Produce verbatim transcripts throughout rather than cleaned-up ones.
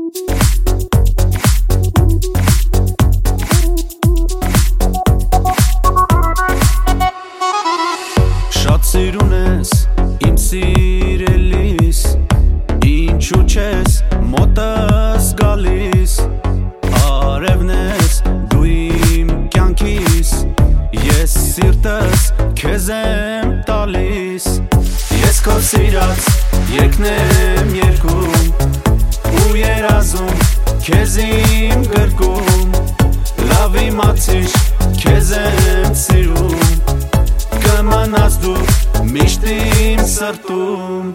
Շատ սիրուն ես իմ սիրելիս, ինչու չես մոտս գալիս, արևն ես դու իմ կյանքիս, ես սիրտս քեզ եմ տալիս, ես քո սիրած երկնեմ երկում, ու երազում քեզ իմ գրկում, լավ իմացիր քեզ եմ սիրում, կմնաս դու միշտ իմ սրտում։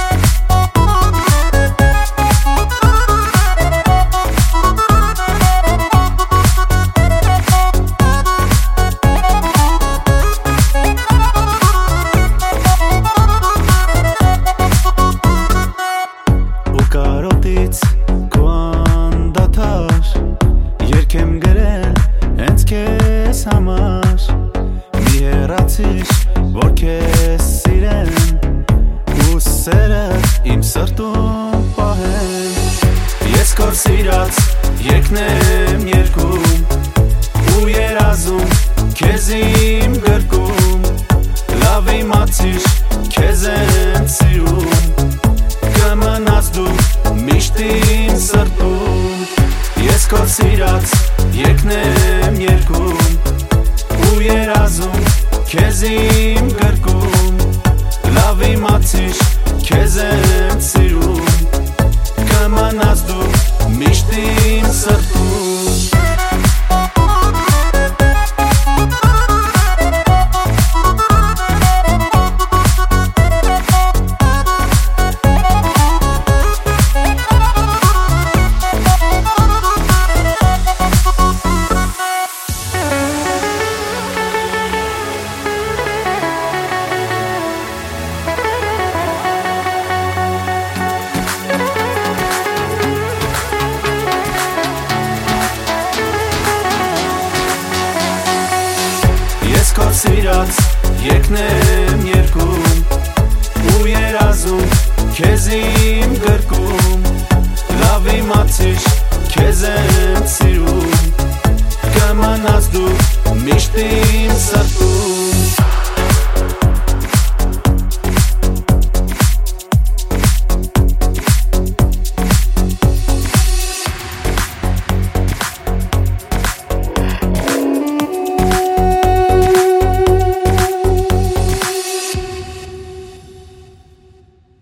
Ու կարոտից քո անդադար երգեմ գրել հենց քեզ համար, մի հեռացիր որ քեզ սիրեմ, ու սերդ իմ սրտում պահեմ, ես քո սիրած երկնեմ երկում, ու երազում քեզ իմ գրկում, լավ իմացիր քեզ եմ սիրում, կմնաս դու միշտ իմ սրտում, ես քո սիրած երկնեմ երկում, ու երազում քեզ իմ գրկում, լավ իմացիր քեզ եմ սիրում, կմնաս դու միշտ իմ սրտում։ Ես քո սիրած երկնեմ երկում, ու երազում քեզ իմ գրկում, լավ իմացիր քեզ եմ սիրում, կմնաս դու միշտ իմ սրտում։